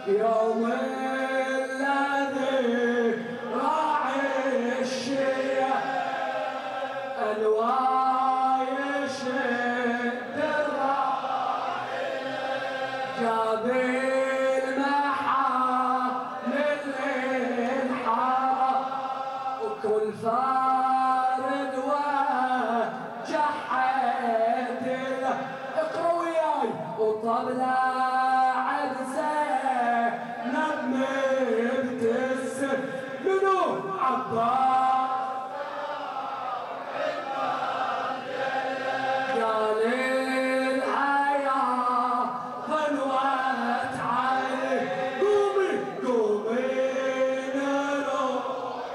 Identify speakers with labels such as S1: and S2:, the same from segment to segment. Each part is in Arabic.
S1: يوم الذي راعي الشيا الوايش الراعي جاب المحامل الحارة وكل فارد وجحد له اقرأ وياي وطبلة منو عباس قال الحياة ظلوت عليه قومي نروح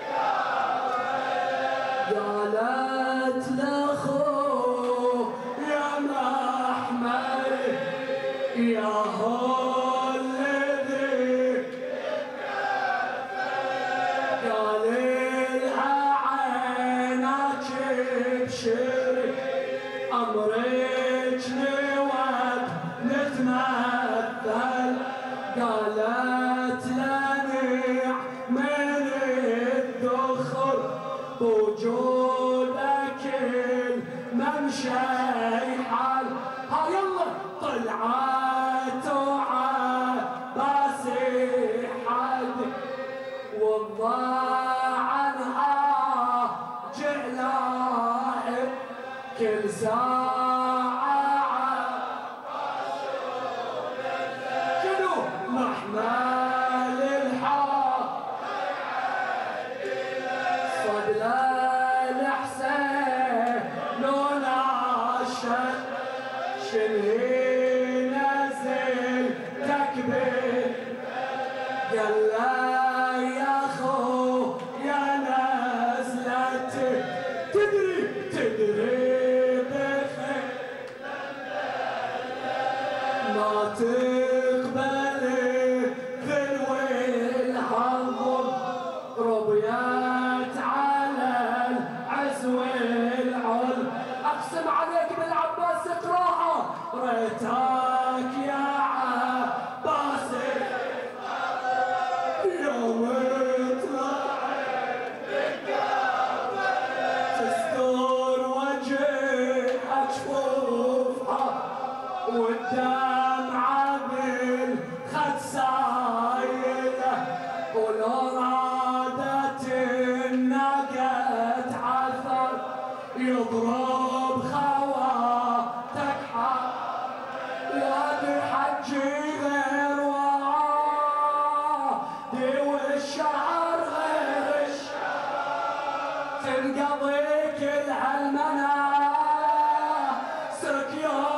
S1: قالت لاخوه يا محمد يا هو أمرك نود نتمثل قالت لنيع من الدخل بوجودك الممشي حل ها يلا طلعت وعباس حد والضاع عنها جعلاء كل ساعة شنو محمل الحق صد الحسين لولا الشك شنهي نزل تكبير قال لا يا خو يا نزلتي تدري ما تقبلي ذلوي الحظر ربيت على العزو العل اقسم عليك بالعباس اقراها ريتك يا عباس يوم طلعت تستر وجهك شوفها والدمعة بالخد سايلة ولو رادت الناقة عثر يضرب خواتك يا بحجي غير وادي والشعر غير الشعر تنقضي كل هالمناسك يا